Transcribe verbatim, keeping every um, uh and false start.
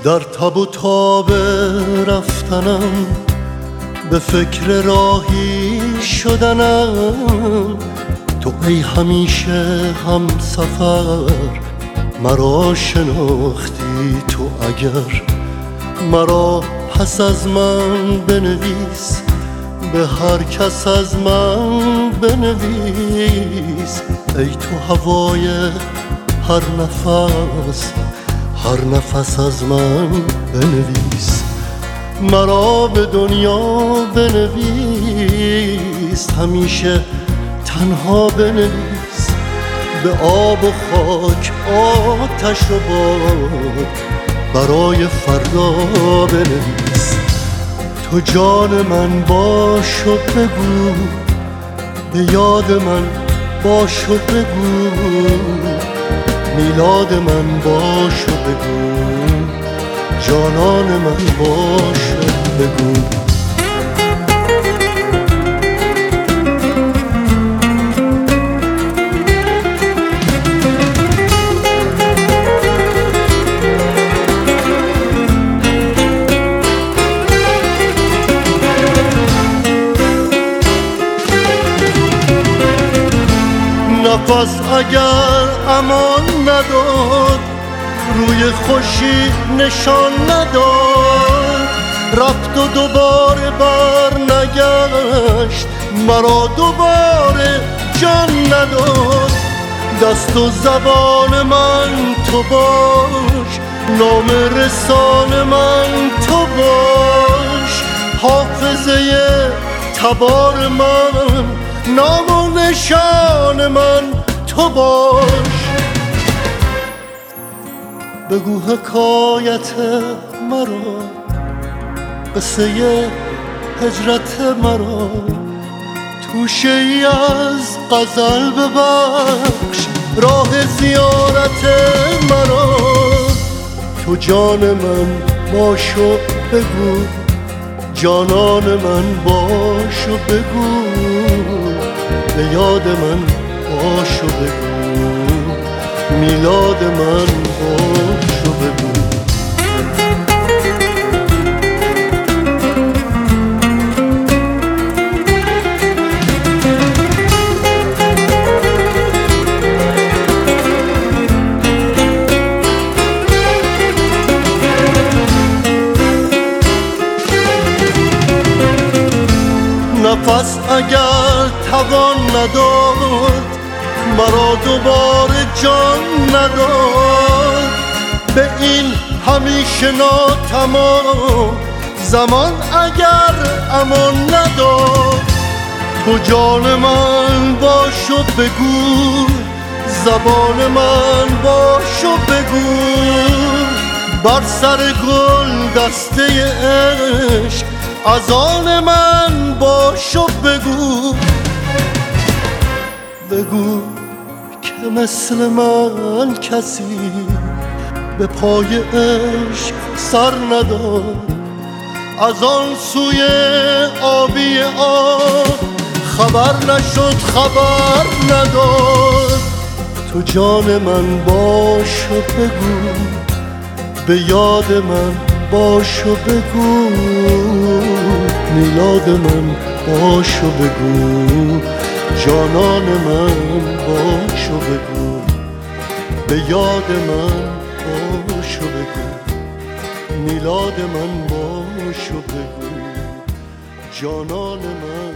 در تب و تاب رفتنم، به فکر راهی شدنم. تو ای همیشه هم سفر مرا شناختی، تو اگر مرا پس از من بنویس، به هر کس از من بنویس. ای تو هوای هر نفس، هر نفس از من بنویس. مرا به دنیا بنویس، همیشه تنها بنویس. به آب و خاک، آتش و باد، برای فردا بنویس. تو جان من باش و بگو، به یاد من باش و بگو. میلاد من باش و بگو، جانان من باش و بگو. نفس اگر امان نداد، روی خوشی نشان نداد، رفت و دوباره بر نگشت، مرا دوباره جان نداد. دست و زبان من تو باش، نام رسان من تو باش. حافظه تبار من، نام و نشان من تو باش. بگو حکایت مرا، قصه هجرت مرا، توشه ای از غزل ببخش، راه زیارت مرا. تو جان من باش و بگو، جانان من باش و بگو. به یاد من باش و بگو، میلاد من باش و بگو. نفس اگر توان نداد، مرا دوباره جان نداد. به این همیشه ناتمام زمان اگر امان نداد. تو جان من باش و بگو، زبان من باش و بگو. بر سر گل دسته عشق، از آن من باش و بگو. بگو که مثل من کسی به پای عشق سر نداد، از آن سوی آبی آب خبر نشد، خبر نداد. تو جان من باش و بگو، به یاد من باش و بگو. میلاد من باش و بگو، جانان من باش و بگو. به یاد من باش و بگو، میلاد من باش و بگو. جانان من